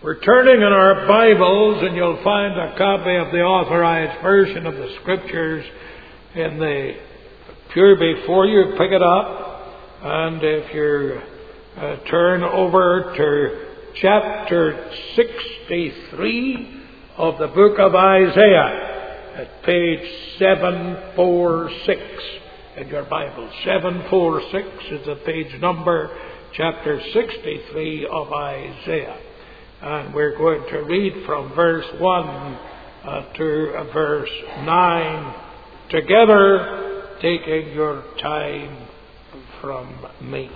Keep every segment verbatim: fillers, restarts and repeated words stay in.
We're turning in our Bibles, and you'll find a copy of the Authorized Version of the Scriptures in the pew before you. Pick it up, and if you uh, turn over to chapter sixty-three of the book of Isaiah at page seven forty-six in your Bible. seven forty-six is the page number, chapter sixty-three of Isaiah. And we're going to read from verse one uh, to uh, verse nine together, taking your time from me.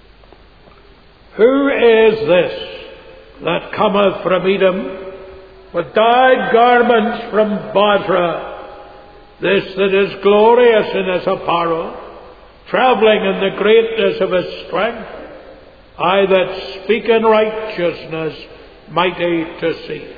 Who is this that cometh from Edom with dyed garments from Basra? This that is glorious in his apparel, travelling in the greatness of his strength. I that speak in righteousness, mighty to see.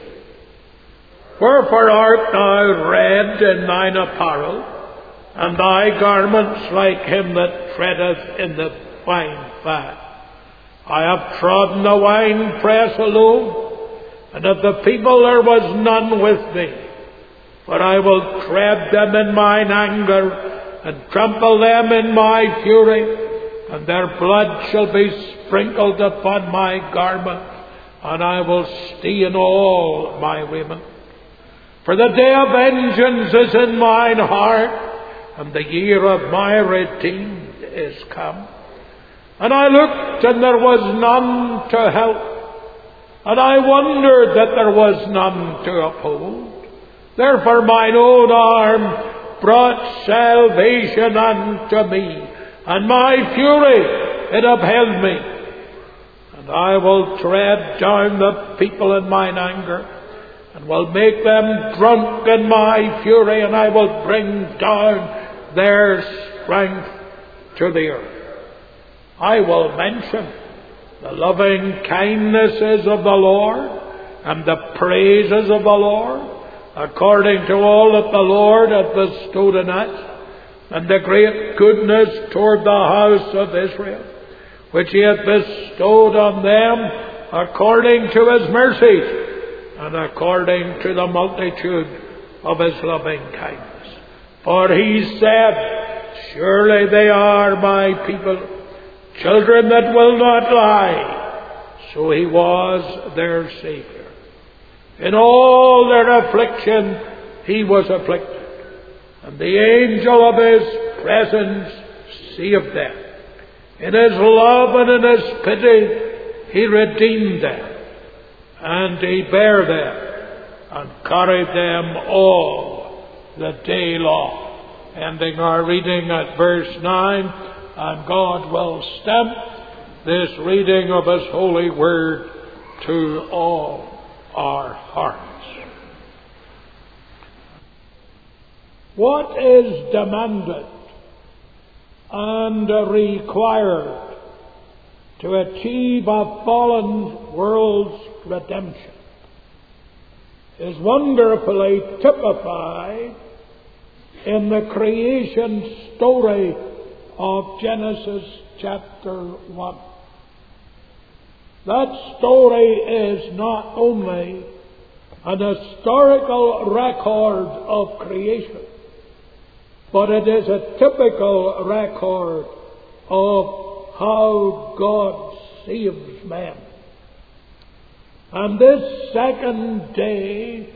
Wherefore art thou red in thine apparel, and thy garments like him that treadeth in the wine fat? I have trodden the winepress alone, and of the people there was none with me. For I will tread them in mine anger, and trample them in my fury, and their blood shall be sprinkled upon my garment, and I will stain all my raiment. For the day of vengeance is in mine heart, and the year of my redeemed is come. And I looked, and there was none to help, and I wondered that there was none to uphold. Therefore mine own arm brought salvation unto me, and my fury it upheld me. And I will tread down the people in mine anger, and will make them drunk in my fury, and I will bring down their strength to the earth. I will mention the loving kindnesses of the Lord, and the praises of the Lord, according to all that the Lord hath bestowed on us, and the great goodness toward the house of Israel, which he hath bestowed on them according to his mercies, and according to the multitude of his loving kindness. For he said, surely they are my people, children that will not lie. So he was their Saviour. In all their affliction he was afflicted, and the angel of his presence saved them. In his love and in his pity he redeemed them, and he bare them, and carried them all the day long. Ending our reading at verse nine, and God will stamp this reading of his holy word to all our hearts. What is demanded and required to achieve a fallen world's redemption is wonderfully typified in the creation story of Genesis chapter one. That story is not only an historical record of creation, but it is a typical record of how God saves men. And this second day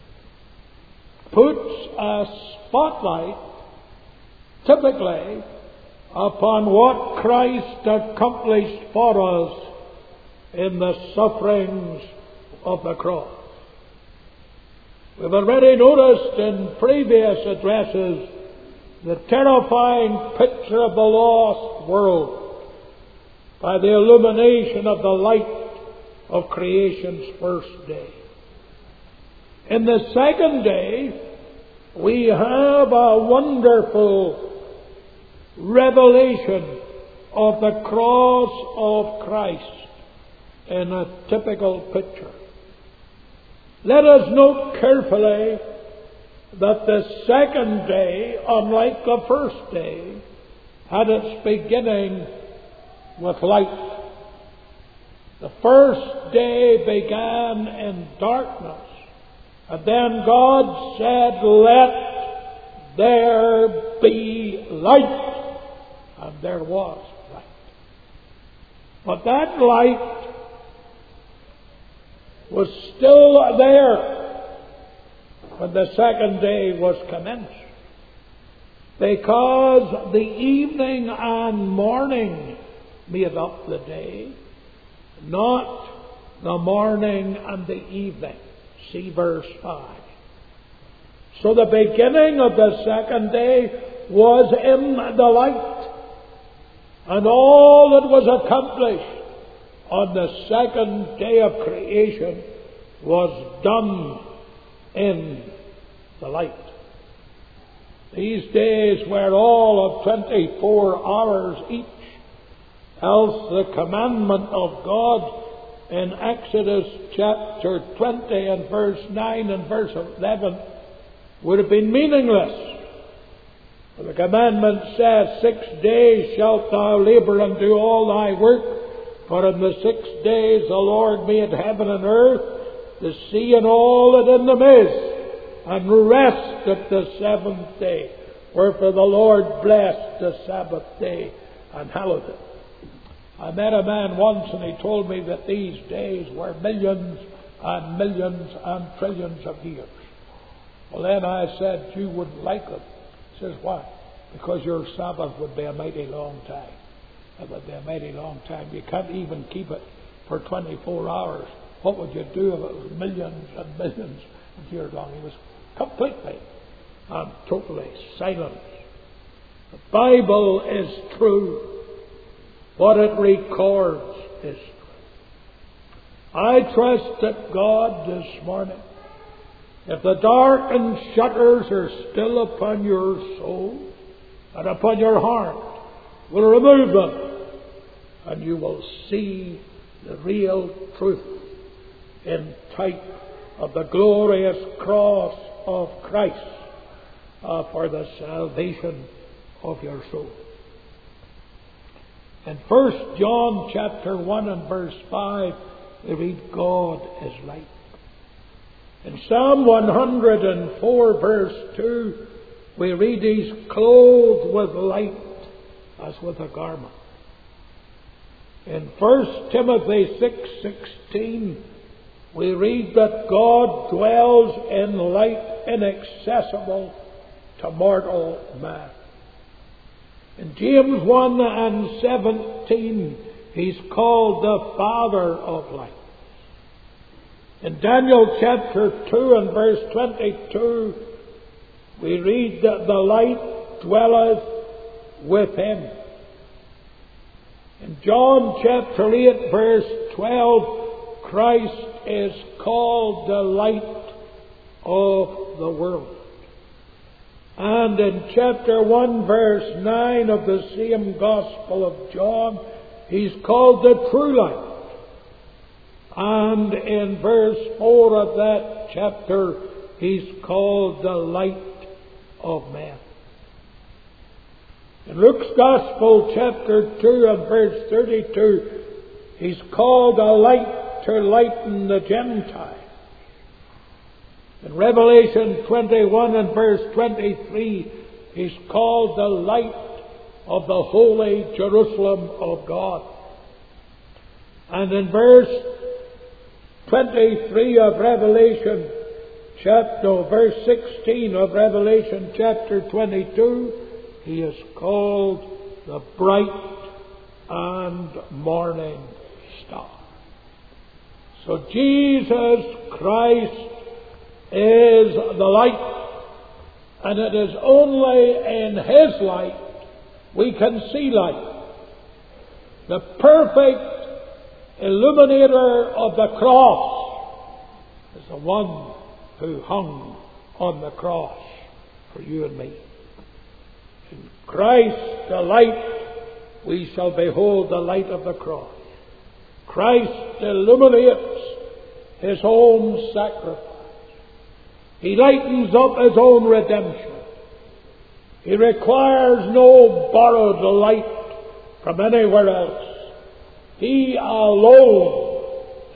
puts a spotlight, typically, upon what Christ accomplished for us in the sufferings of the cross. We've already noticed in previous addresses the terrifying picture of the lost world by the illumination of the light of creation's first day. In the second day, we have a wonderful revelation of the cross of Christ in a typical picture. Let us note carefully that the second day, unlike the first day, had its beginning with light. The first day began in darkness. And then God said, "Let there be light." And there was light. But that light was still there when the second day was commenced. Because the evening and morning made up the day, not the morning and the evening. See verse five. So the beginning of the second day was in the light, and all that was accomplished on the second day of creation was done in the light. These days were all of twenty-four hours each, else the commandment of God in Exodus chapter twenty and verse nine and verse eleven would have been meaningless. For the commandment says, "Six days shalt thou labour and do all thy work, for in the six days the Lord made heaven and earth, the sea and all that in them is, and rested the seventh day. Wherefore the Lord blessed the Sabbath day and hallowed it." I met a man once and he told me that these days were millions and millions and trillions of years. Well, then I said, "You wouldn't like it." He says, "Why?" "Because your Sabbath would be a mighty long time." It would be a mighty long time. You can't even keep it for twenty-four hours. What would you do if it was millions and millions of years long? He was completely and totally silent. The Bible is true. What it records is true. I trust that God this morning, if the darkened shutters are still upon your soul and upon your heart, will remove them, and you will see the real truth in type of the glorious cross of Christ uh, for the salvation of your soul. In First John chapter one and verse five, we read, "God is light." In Psalm one hundred four verse two, we read, "He's clothed with light as with a garment." In First Timothy six sixteen, we read that God dwells in light inaccessible to mortal man. In James one and seventeen, He's called the Father of light. In Daniel chapter two and verse twenty-two, we read that the light dwelleth with Him. In John chapter eight verse twelve, Christ is called the light of the world. And in chapter one verse nine of the same Gospel of John, He's called the true light. And in verse four of that chapter, He's called the light of men. In Luke's Gospel chapter two and verse thirty-two, He's called a light to lighten the Gentiles. In Revelation twenty-one and verse twenty-three, He's called the light of the holy Jerusalem of God. And in verse twenty-three of Revelation chapter, verse sixteen of Revelation chapter twenty-two, He is called the bright and morning star. So Jesus Christ is the light, and it is only in His light we can see light. The perfect illuminator of the cross is the one who hung on the cross for you and me. In Christ the light, we shall behold the light of the cross. Christ illuminates His own sacrifice. He lightens up His own redemption. He requires no borrowed light from anywhere else. He alone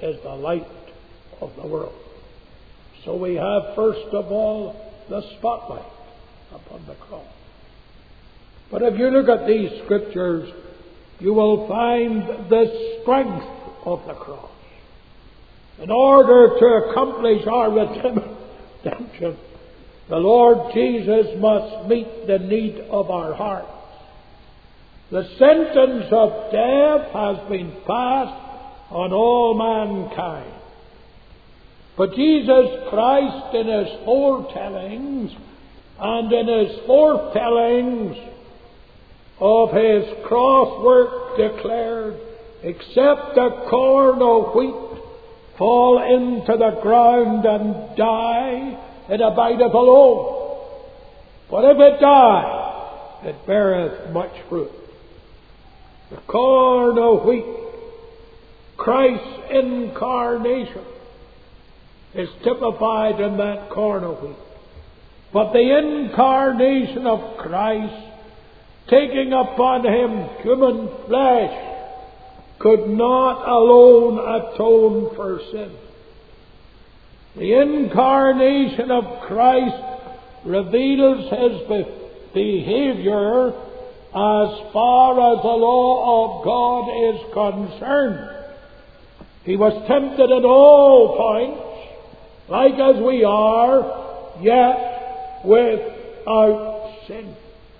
is the light of the world. So we have first of all the spotlight upon the cross. But if you look at these scriptures, you will find the strength of the cross. In order to accomplish our redemption, the Lord Jesus must meet the need of our hearts. The sentence of death has been passed on all mankind. But Jesus Christ, in His foretellings and in His foretellings of His cross work, declared, except a corn of wheat fall into the ground and die, it abideth alone. But if it die, it beareth much fruit. The corn of wheat, Christ's incarnation, is typified in that corn of wheat. But the incarnation of Christ, taking upon Him human flesh, could not alone atone for sin. The incarnation of Christ reveals His behavior as far as the law of God is concerned. He was tempted at all points, like as we are, yet without sin.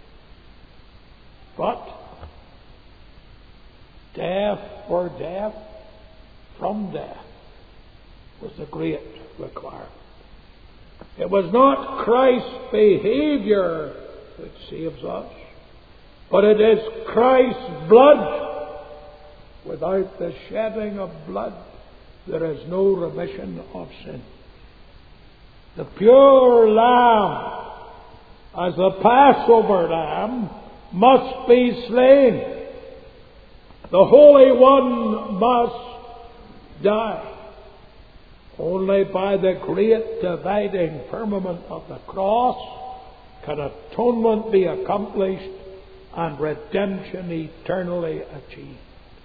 But death for death, from death, was the great requirement. It was not Christ's behavior which saves us, but it is Christ's blood. Without the shedding of blood, there is no remission of sin. The pure lamb, as the Passover lamb, must be slain. The Holy One must die. Only by the great dividing firmament of the cross can atonement be accomplished and redemption eternally achieved.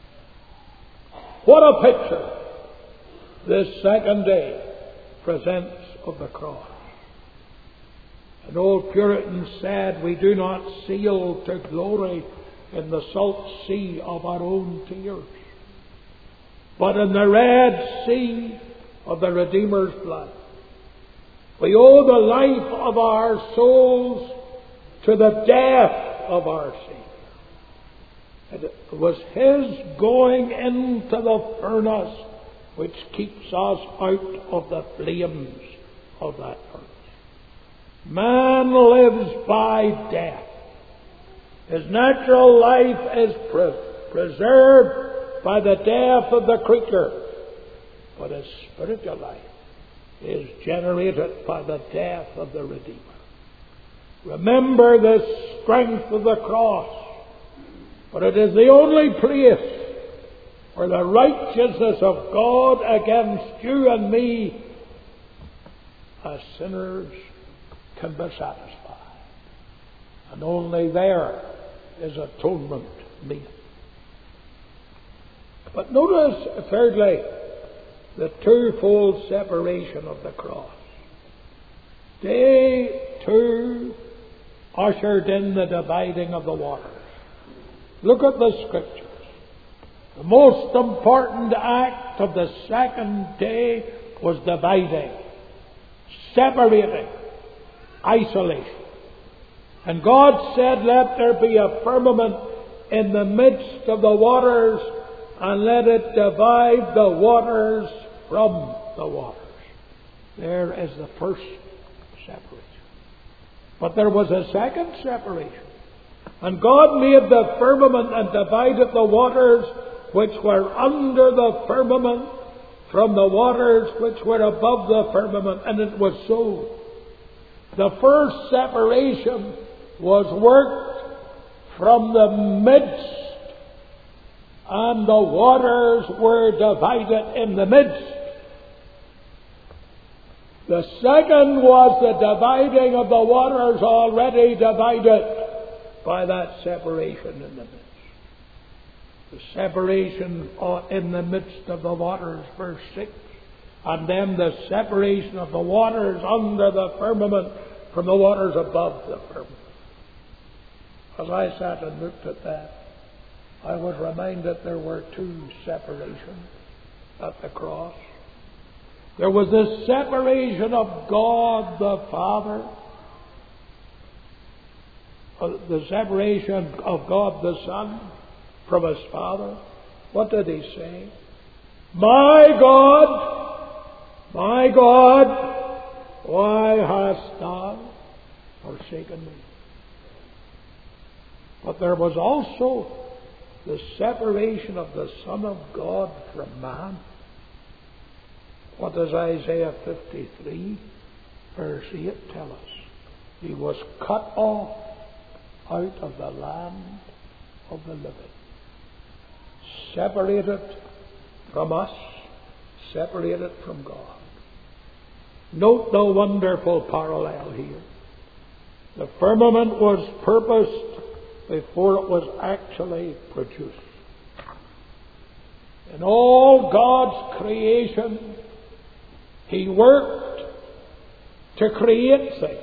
What a picture this second day presents of the cross. An old Puritan said, we do not sail to glory in the salt sea of our own tears, but in the red sea of the Redeemer's blood. We owe the life of our souls to the death of our Savior. It was His going into the furnace which keeps us out of the flames of that furnace. Man lives by death. His natural life is pre- preserved by the death of the creature, but his spiritual life is generated by the death of the Redeemer. Remember the strength of the cross, but it is the only place where the righteousness of God against you and me as sinners can be satisfied. And only there is atonement made. But notice, thirdly, the twofold separation of the cross. Day two ushered in the dividing of the waters. Look at the Scriptures. The most important act of the second day was dividing, separating, isolation. And God said, let there be a firmament in the midst of the waters, and let it divide the waters from the waters. There is the first separation. But there was a second separation. And God made the firmament and divided the waters which were under the firmament from the waters which were above the firmament. And it was so. The first separation was worked from the midst, and the waters were divided in the midst. The second was the dividing of the waters already divided by that separation in the midst. The separation in the midst of the waters, verse six. And then the separation of the waters under the firmament from the waters above the firmament. As I sat and looked at that, I was reminded there were two separations at the cross. There was the separation of God the Father, the separation of God the Son from His Father. What did He say? My God, my God, why hast thou forsaken me? But there was also the separation of the Son of God from man. What does Isaiah fifty-three, verse eight tell us? He was cut off out of the land of the living. Separated from us, separated from God. Note the wonderful parallel here. The firmament was purposed before it was actually produced. In all God's creation, He worked to create things.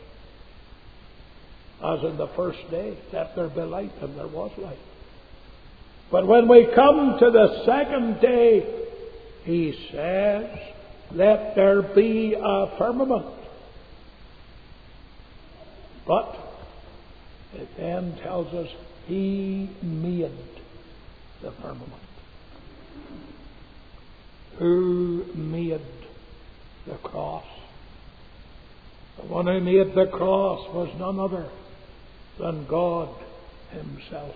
As in the first day, let there be light, and there was light. But when we come to the second day, He says, let there be a firmament. But it then tells us He made the firmament. Who made the cross? The one who made the cross was none other than God Himself.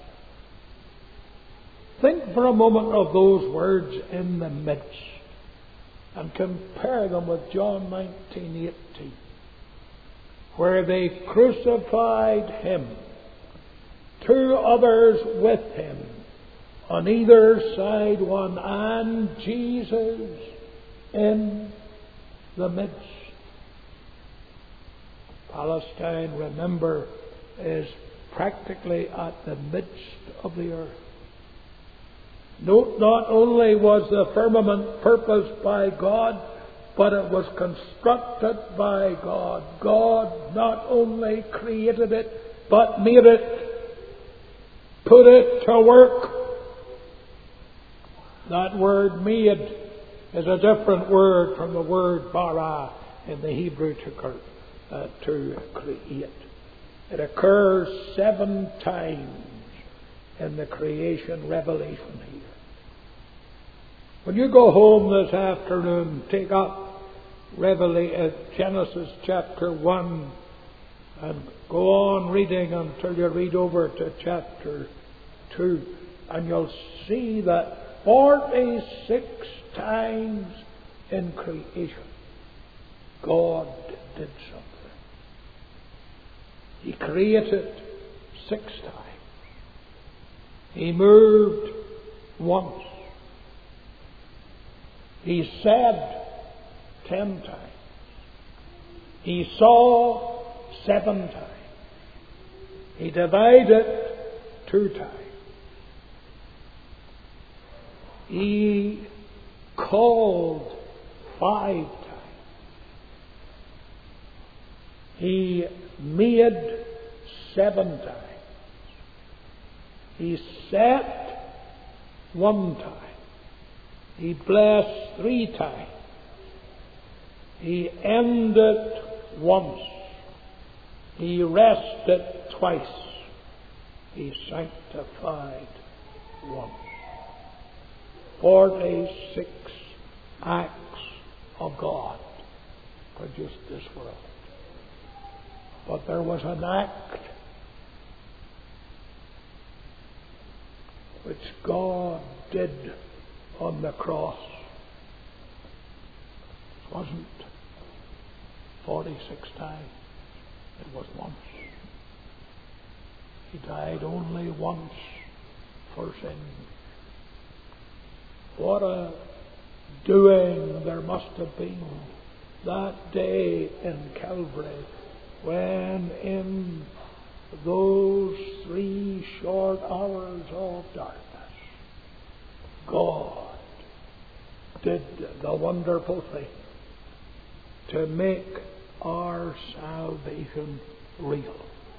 Think for a moment of those words, in the midst, and compare them with John nineteen eighteen, where they crucified Him, two others with Him, on either side one, and Jesus in the midst. Palestine, remember, is practically at the midst of the earth. Note, not only was the firmament purposed by God, but it was constructed by God. God not only created it, but made it, put it to work. That word made is a different word from the word bara in the Hebrew to, uh, to create. It occurs seven times in the creation revelation here. When you go home this afternoon, take up Revelation, Genesis chapter one and go on reading until you read over to chapter two, and you'll see that forty-six times in creation God did something. He created six times. He moved once. He said ten times. He saw seven times. He divided two times. He called five times. He made seven times. He set one time. He blessed three times. He ended once. He rested twice. He sanctified once. Forty-six acts of God produced this world. But there was an act which God did on the cross. It wasn't forty-six times. It was once. He died only once for sin. What a doing there must have been that day in Calvary, when in those three short hours of darkness God did the wonderful thing to make our salvation real.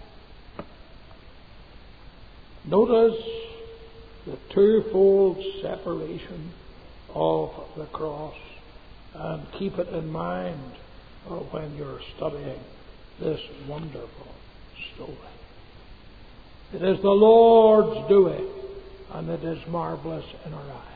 Notice the twofold separation of the cross, and keep it in mind when you're studying this wonderful story. It is the Lord's doing, and it is marvelous in our eyes.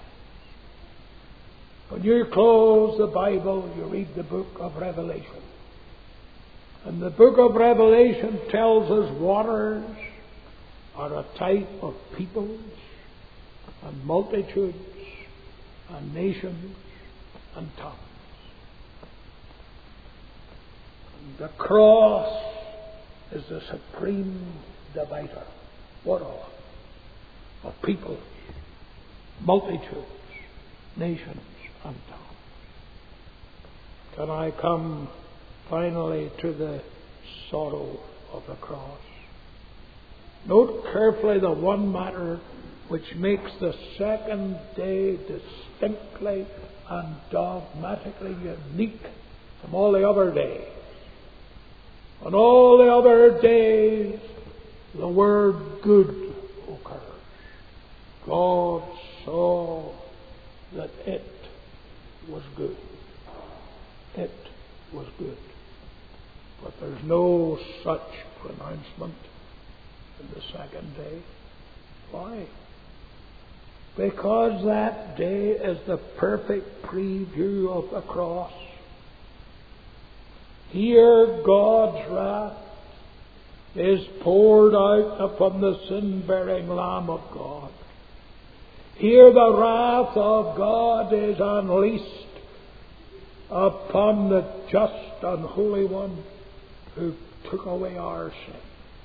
When you close the Bible, you read the book of Revelation. And the book of Revelation tells us waters are a type of peoples and multitudes and nations and tongues. And the cross is the supreme divider. What all? Of peoples, multitudes, nations, and tongues. Can I come finally to the sorrow of the cross? Note carefully the one matter which makes the second day distinctly and dogmatically unique from all the other days. On all the other days, the word good occurs. God saw that it was good. It was good. But there's no such pronouncement in the second day. Why? Because that day is the perfect preview of the cross. Here God's wrath is poured out upon the sin-bearing Lamb of God. Here the wrath of God is unleashed upon the just and holy one who took away our sin.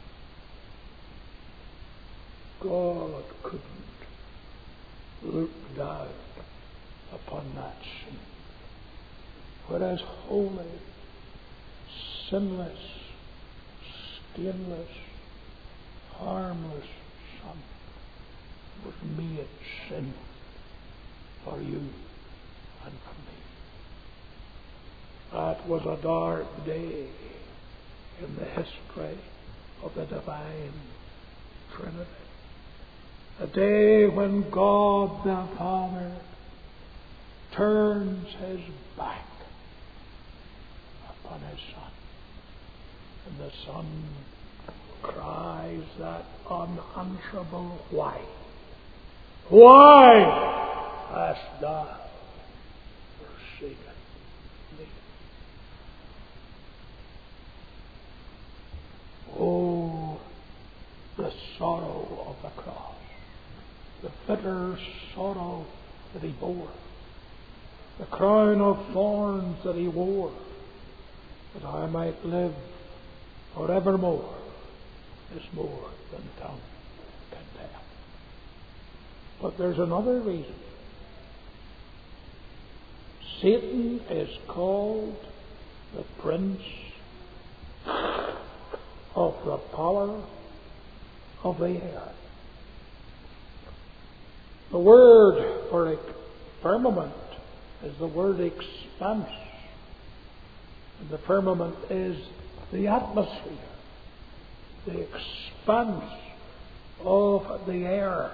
God couldn't look down upon that sin. For as holy, sinless, stainless, harmless Son was made sin for you and for me. That was a dark day in the history of the divine Trinity. A day when God the Father turns his back upon his Son. And the Son cries that unanswerable why. Why hast thou forsaken me? Oh, the sorrow of the cross. The bitter sorrow that he bore. The crown of thorns that he wore. That I might live forevermore is more than tongue can tell. But there's another reason. Satan is called the prince of the power of the air. The word for a firmament is the word expanse. And the firmament is the atmosphere, the expanse of the air.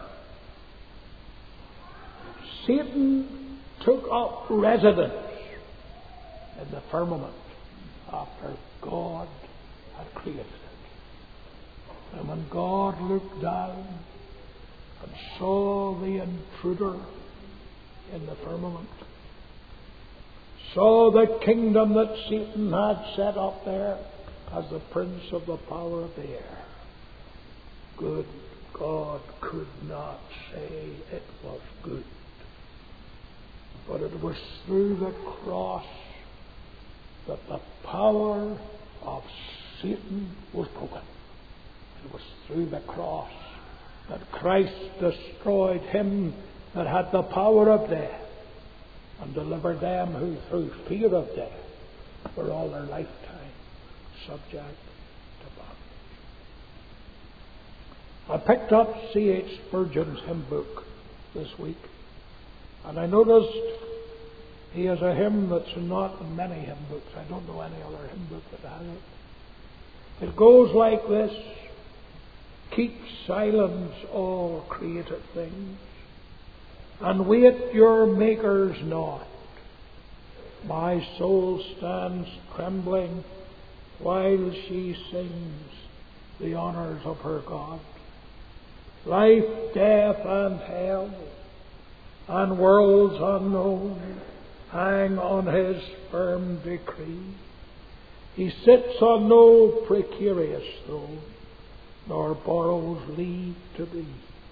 Satan took up residence in the firmament after God had created it. And when God looked down and saw the intruder in the firmament, saw the kingdom that Satan had set up there as the prince of the power of the air, good God could not say it was good. But it was through the cross that the power of Satan was broken. It was through the cross that Christ destroyed him that had the power of death and delivered them who through fear of death were all their lifetime subject to bondage. I picked up C H Spurgeon's hymn book this week, And I noticed he has a hymn that's not in many hymn books. I don't know any other hymn book that has it. It goes like this: keep silence, all created things, and wait your Maker's nod. My soul stands trembling while she sings the honours of her God. Life, death, and hell, and worlds unknown hang on his firm decree. He sits on no precarious throne, nor borrows leave to be.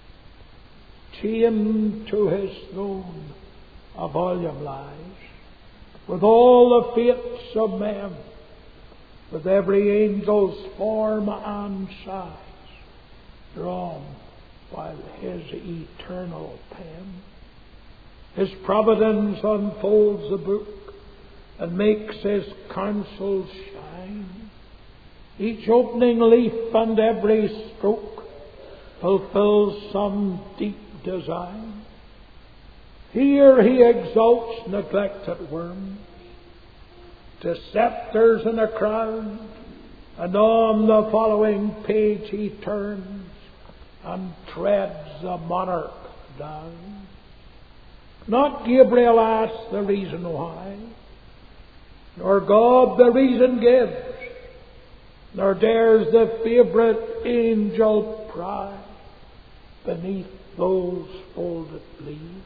Chained to his throne a volume lies, with all the fates of men, with every angel's form and size, drawn by his eternal pen. His providence unfolds the book and makes his counsels shine. Each opening leaf and every stroke fulfills some deep design. Here he exalts neglected worms to sceptres and a crown, and on the following page he turns and treads the monarch down. Not Gabriel asks the reason why, nor God the reason gives, nor dares the favourite angel pry beneath those folded leaves.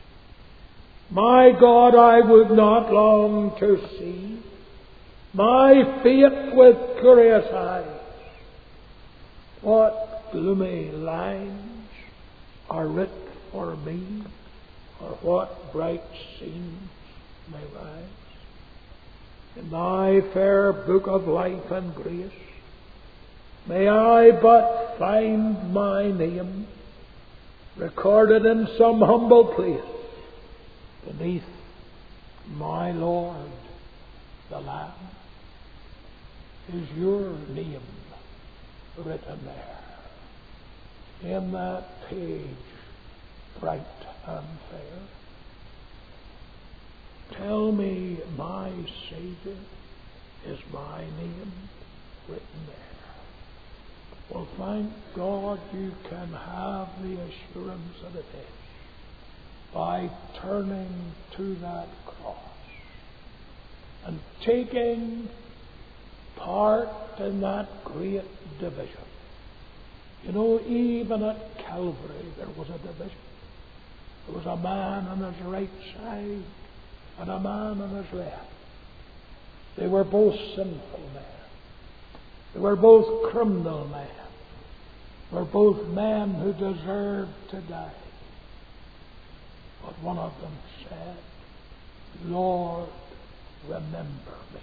My God, I would not long to see my fate with curious eyes. What gloomy lines are writ for me, or what bright scenes may rise in thy fair book of life and grace. May I but find my name recorded in some humble place beneath my Lord the Lamb. Is your name written there in that page bright and fair? Tell me, my Saviour, is my name written there? Well, thank God you can have the assurance that it is by turning to that cross and taking part in that great division. You know, even at Calvary there was a division. There was a man on his right side and a man on his left. They were both sinful men. They were both criminal men. They were both men who deserved to die. But one of them said, Lord, remember me.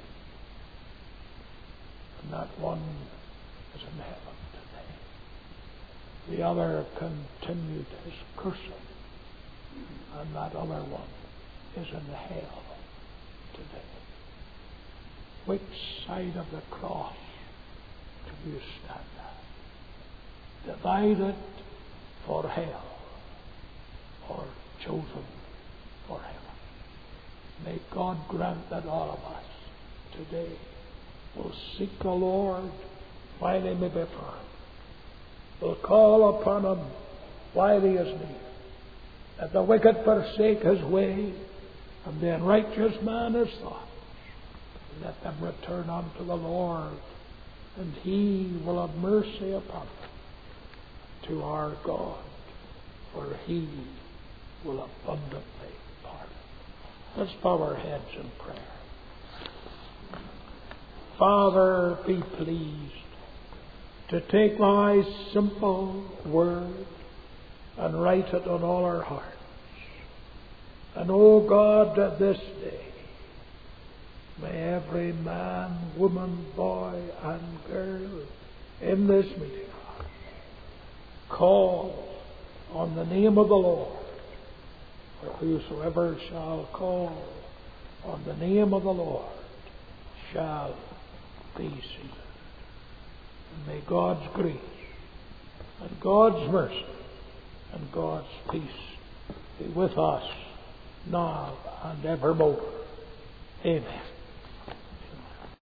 And that one is in heaven today. The other continued his cursing, and that other one is in hell today. Which side of the cross do you stand at? Divided for hell, or chosen for heaven? May God grant that all of us today will seek the Lord while he may be found, will call upon him while he is near, that the wicked forsake his way, and the unrighteous man his thoughts. Let them return unto the Lord, and he will have mercy upon them, to our God, for he will abundantly pardon. Let's bow our heads in prayer. Father, be pleased to take thy simple word and write it on all our hearts. And, O God, that this day may every man, woman, boy, and girl in this meeting house call on the name of the Lord. For whosoever shall call on the name of the Lord shall be saved. And may God's grace and God's mercy and God's peace be with us now and evermore. Amen.